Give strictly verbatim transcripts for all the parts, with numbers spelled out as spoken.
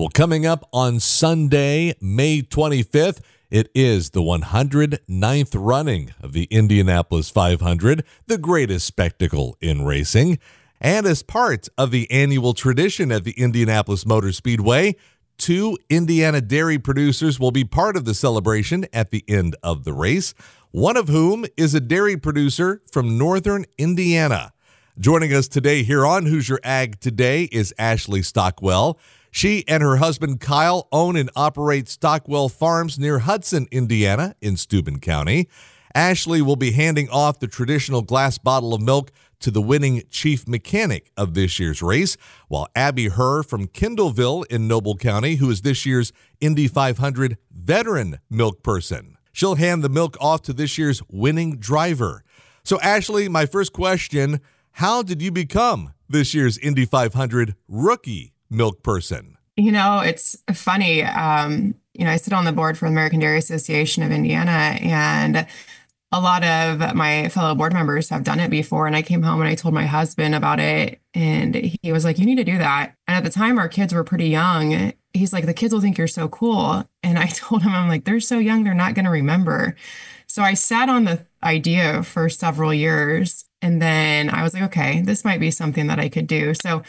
Well, coming up on Sunday, May twenty-fifth, it is the one hundred ninth running of the Indianapolis five hundred, the greatest spectacle in racing. And as part of the annual tradition at the Indianapolis Motor Speedway, two Indiana dairy producers will be part of the celebration at the end of the race, one of whom is a dairy producer from northern Indiana. Joining us today here on Hoosier Ag Today is Ashley Stockwell. She and her husband Kyle own and operate Stockwell Farms near Hudson, Indiana, in Steuben County. Ashley will be handing off the traditional glass bottle of milk to the winning chief mechanic of this year's race, while Abby Herr from Kendallville in Noble County, who is this year's Indy five hundred veteran milk person. She'll hand the milk off to this year's winning driver. So, Ashley, my first question, how did you become this year's Indy five hundred rookie milk person? You know, it's funny. Um, you know, I sit on the board for the American Dairy Association of Indiana, and a lot of my fellow board members have done it before. And I came home and I told my husband about it, and he was like, you need to do that. And at the time, our kids were pretty young. He's like, the kids will think you're so cool. And I told him, I'm like, they're so young, they're not going to remember. So I sat on the idea for several years. And then I was like, okay, this might be something that I could do. So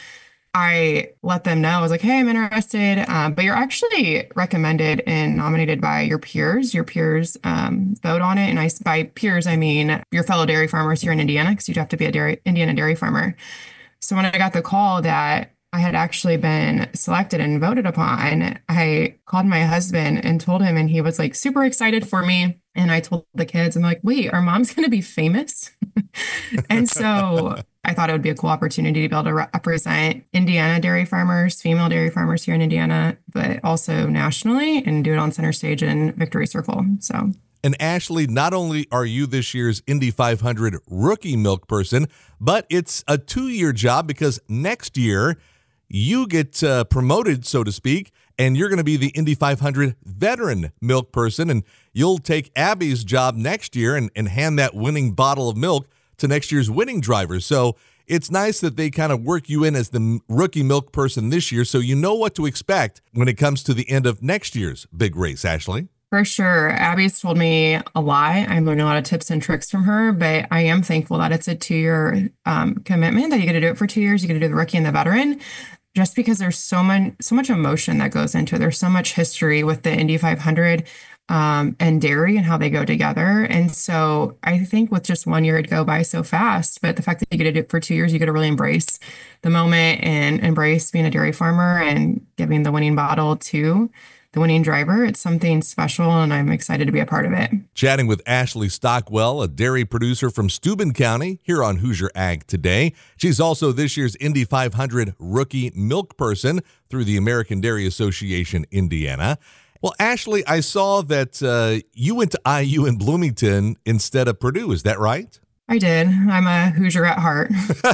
I let them know. I was like, hey, I'm interested. Um, but you're actually recommended and nominated by your peers. Your peers um, vote on it. And I, by peers, I mean your fellow dairy farmers here in Indiana, because you'd have to be a dairy, Indiana dairy farmer. So when I got the call that I had actually been selected and voted upon, I called my husband and told him, and he was like super excited for me. And I told the kids, I'm like, wait, our mom's going to be famous. And so I thought it would be a cool opportunity to be able to represent Indiana dairy farmers, female dairy farmers here in Indiana, but also nationally, and do it on center stage in Victory Circle. So. And Ashley, not only are you this year's Indy five hundred rookie milk person, but it's a two-year job, because next year you get uh, promoted, so to speak, and you're going to be the Indy five hundred veteran milk person, and you'll take Abby's job next year and, and hand that winning bottle of milk to next year's winning driver. So it's nice that they kind of work you in as the rookie milk person this year, so you know what to expect when it comes to the end of next year's big race, Ashley. For sure. Abby's told me a lot. I'm learning a lot of tips and tricks from her, but I am thankful that it's a two-year um, commitment, that you get to do it for two years. You get to do the rookie and the veteran, just because there's so much, so much emotion that goes into it. There's so much history with the Indy five hundred um, and dairy and how they go together. And so I think with just one year, it'd go by so fast. But the fact that you get to do it for two years, you get to really embrace the moment and embrace being a dairy farmer and giving the winning bottle to the winning driver. It's something special, and I'm excited to be a part of it. Chatting with Ashley Stockwell, a dairy producer from Steuben County, here on Hoosier Ag Today. She's also this year's Indy five hundred rookie milk person through the American Dairy Association Indiana. Well, Ashley, I saw that uh, you went to I U in Bloomington instead of Purdue. Is that right? I did. I'm a Hoosier at heart.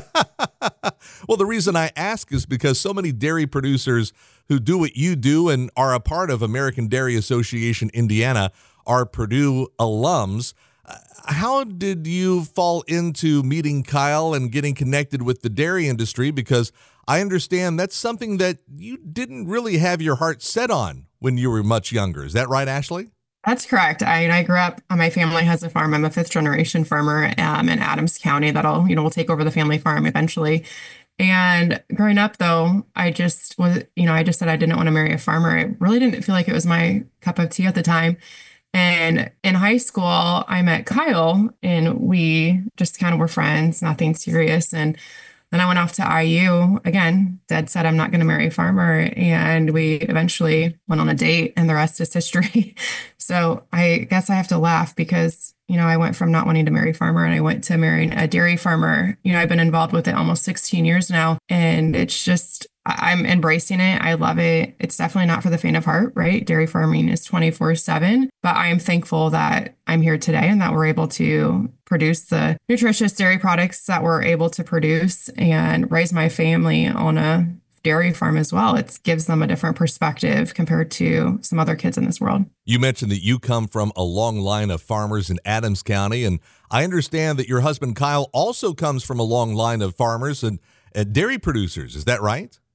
Well, the reason I ask is because so many dairy producers who do what you do and are a part of American Dairy Association Indiana are Purdue alums. Uh, how did you fall into meeting Kyle and getting connected with the dairy industry? Because I understand that's something that you didn't really have your heart set on when you were much younger. Is that right, Ashley? That's correct. I, I grew up, my family has a farm. I'm a fifth generation farmer um, in Adams County that'll, you know, will take over the family farm eventually. And growing up, though, I just was, you know, I just said I didn't want to marry a farmer. I really didn't feel like it was my cup of tea at the time. And in high school, I met Kyle, and we just kind of were friends, nothing serious. And then I went off to I U again, dead set I'm not going to marry a farmer. And we eventually went on a date, and the rest is history. So I guess I have to laugh because, you know, I went from not wanting to marry a farmer and I went to marrying a dairy farmer. You know, I've been involved with it almost sixteen years now, and it's just, I'm embracing it. I love it. It's definitely not for the faint of heart, right? Dairy farming is twenty-four seven, but I am thankful that I'm here today and that we're able to produce the nutritious dairy products that we're able to produce and raise my family on a dairy farm as well. It gives them a different perspective compared to some other kids in this world. You mentioned that you come from a long line of farmers in Adams County, and I understand that your husband Kyle also comes from a long line of farmers and, and dairy producers. Is that right?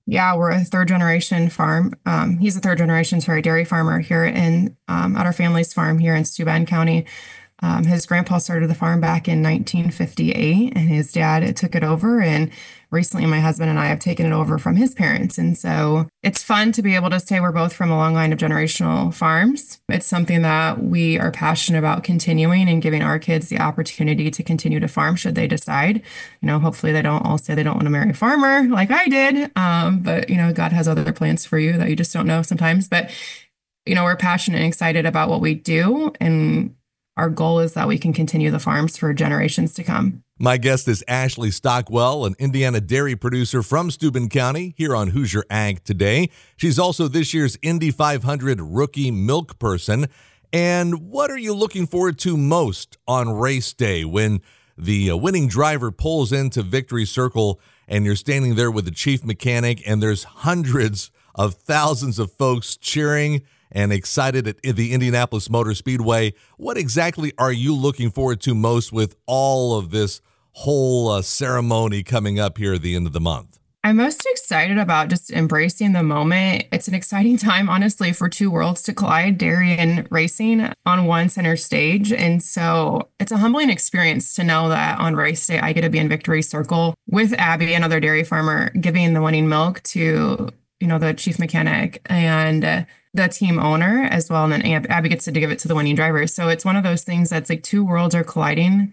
Yeah, we're a third generation farm. Um, he's a third generation, sorry, dairy farmer here in um, at our family's farm here in Steuben County. Um, his grandpa started the farm back in nineteen fifty-eight, and his dad took it over. And recently, my husband and I have taken it over from his parents. And so it's fun to be able to say we're both from a long line of generational farms. It's something that we are passionate about continuing and giving our kids the opportunity to continue to farm should they decide. You know, hopefully they don't all say they don't want to marry a farmer like I did. Um, but, you know, God has other plans for you that you just don't know sometimes. But, you know, we're passionate and excited about what we do. And our goal is that we can continue the farms for generations to come. My guest is Ashley Stockwell, an Indiana dairy producer from Steuben County, here on Hoosier Ag Today. She's also this year's Indy five hundred Rookie Milk Person. And what are you looking forward to most on race day when the uh, winning driver pulls into Victory Circle and you're standing there with the chief mechanic and there's hundreds of thousands of folks cheering and excited at the Indianapolis Motor Speedway? What exactly are you looking forward to most with all of this whole uh, ceremony coming up here at the end of the month? I'm most excited about just embracing the moment. It's an exciting time, honestly, for two worlds to collide, dairy and racing on one center stage. And so it's a humbling experience to know that on race day, I get to be in Victory Circle with Abby, another dairy farmer, giving the winning milk to, you know, the chief mechanic and uh, the team owner as well. And then Abby gets to give it to the winning driver. So it's one of those things that's like two worlds are colliding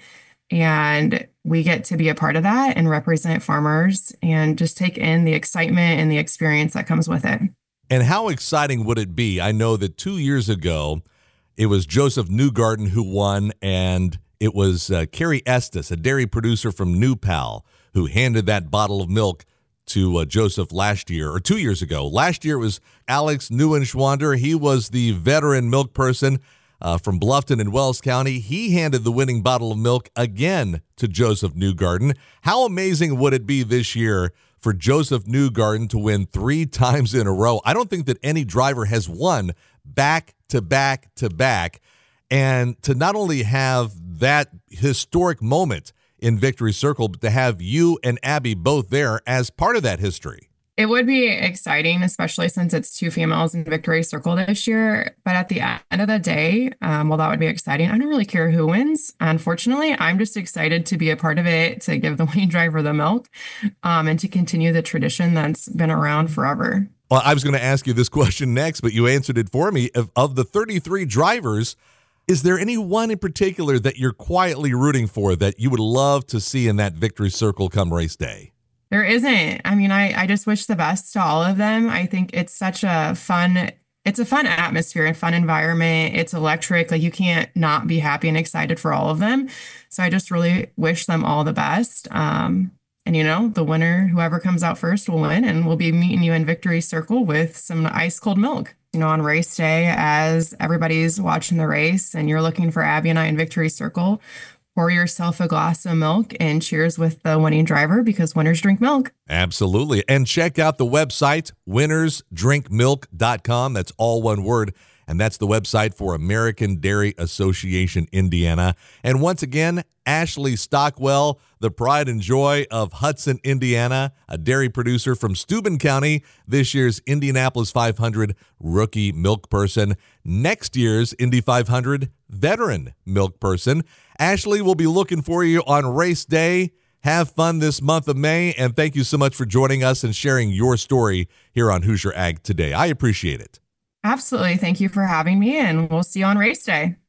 and we get to be a part of that and represent farmers and just take in the excitement and the experience that comes with it. And how exciting would it be? I know that two years ago, it was Joseph Newgarden who won, and it was uh, Carrie Estes, a dairy producer from New Pal, who handed that bottle of milk to uh, Joseph last year, or two years ago. Last year it was Alex Neuenschwander. He was the veteran milk person uh, from Bluffton in Wells County. He handed the winning bottle of milk again to Joseph Newgarden. How amazing would it be this year for Joseph Newgarden to win three times in a row? I don't think that any driver has won back to back to back. And to not only have that historic moment in Victory Circle, but to have you and Abby both there as part of that history. It would be exciting, especially since it's two females in Victory Circle this year. But at the end of the day, um, well, that would be exciting. I don't really care who wins. Unfortunately, I'm just excited to be a part of it, to give the winning driver the milk, um, and to continue the tradition that's been around forever. Well, I was going to ask you this question next, but you answered it for me. Of, of the thirty-three drivers, is there any one in particular that you're quietly rooting for that you would love to see in that Victory Circle come race day? There isn't. I mean, I, I just wish the best to all of them. I think it's such a fun, it's a fun atmosphere and fun environment. It's electric. Like you can't not be happy and excited for all of them. So I just really wish them all the best. Um, and, you know, the winner, whoever comes out first will win. And we'll be meeting you in Victory Circle with some ice cold milk. You know, on race day, as everybody's watching the race and you're looking for Abby and I in Victory Circle, pour yourself a glass of milk and cheers with the winning driver, because winners drink milk. Absolutely. And check out the website, winners drink milk dot com. That's all one word. And that's the website for American Dairy Association Indiana. And once again, Ashley Stockwell, the pride and joy of Hudson, Indiana, a dairy producer from Steuben County, this year's Indianapolis five hundred Rookie Milk Person, next year's Indy five hundred Veteran Milk Person. Ashley will be looking for you on race day. Have fun this month of May, and thank you so much for joining us and sharing your story here on Hoosier Ag Today. I appreciate it. Absolutely. Thank you for having me, and we'll see you on race day.